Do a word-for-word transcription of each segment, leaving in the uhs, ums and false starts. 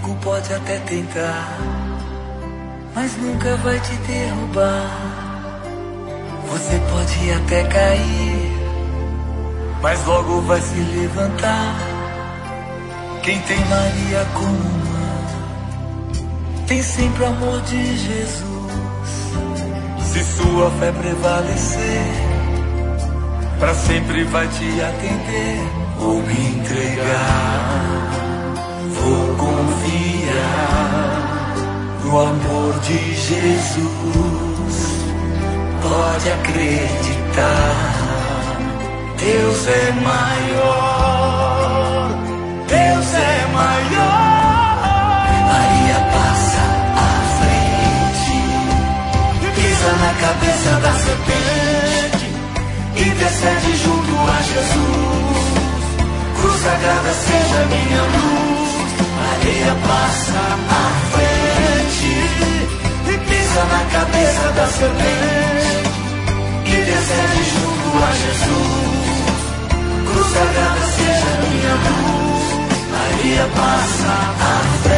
inimigo pode até tentar, mas nunca vai te derrubar. Você pode até cair, mas logo vai se levantar. Quem tem Maria como mãe, tem sempre o amor de Jesus. Se sua fé prevalecer, pra sempre vai te atender. Vou me entregar, vou confiar no amor de Jesus. Pode acreditar, Deus é maior, Deus é maior. Maria passa à frente, pisa na cabeça da serpente, intercede junto a Jesus. Cruz sagrada seja minha luz. Maria passa à frente e pisa na cabeça da serpente, intercede junto a Jesus. Cruz sagrada seja minha luz. Maria passa à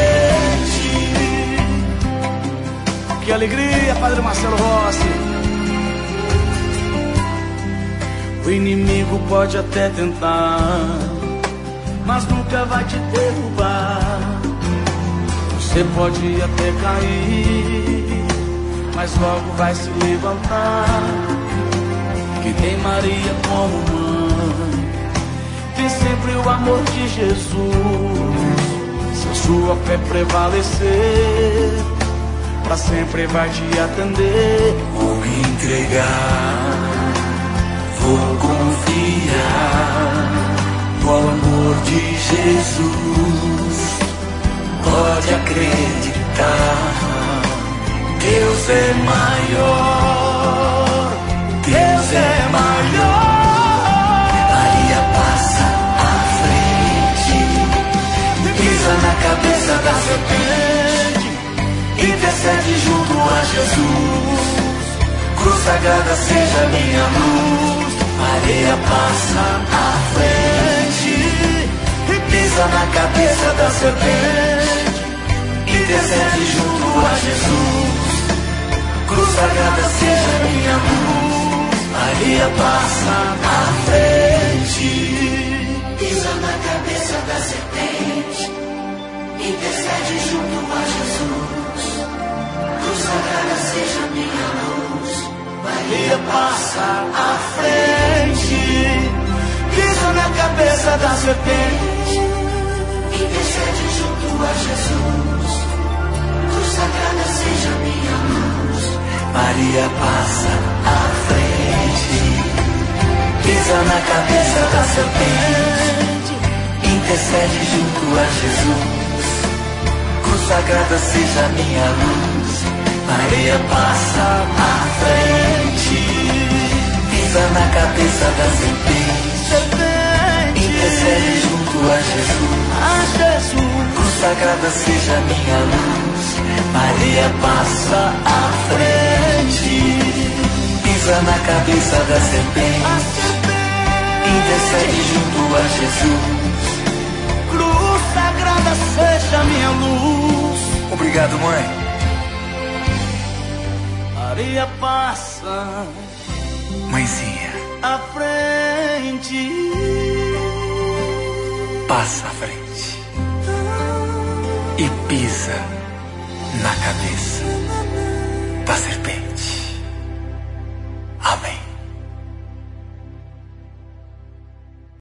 frente. Que alegria, Padre Marcelo Rossi. O inimigo pode até tentar, mas nunca vai te derrubar. Você pode até cair, mas logo vai se levantar. Que tem Maria como mãe, tem sempre o amor de Jesus. Se a sua fé prevalecer, pra sempre vai te atender. Vou me entregar, vou confiar no amor de Jesus. Pode acreditar, Deus é maior, Deus é maior. Maria passa à frente, pisa na cabeça da serpente, intercede junto a Jesus. Cruz sagrada seja minha luz. Maria passa à frente e pisa na cabeça da serpente, intercede junto a Jesus. Cruz sagrada seja minha luz. Maria passa à frente, pisa na cabeça da serpente, intercede junto a Jesus. Cruz sagrada seja minha luz. Maria passa à frente, pisa na cabeça da serpente, intercede junto a Jesus. Cruz sagrada seja minha luz. Maria passa à frente, pisa na cabeça da serpente, intercede junto a Jesus. Cruz sagrada seja minha luz. Maria passa à frente, pisa na cabeça da serpente, intercede junto a Jesus. Cruz sagrada seja minha luz. Maria passa à frente, pisa na cabeça da serpente, intercede junto a Jesus. Cruz sagrada seja minha luz. Obrigado, mãe. Maria passa Mãezinha, à frente, passa à frente e pisa na cabeça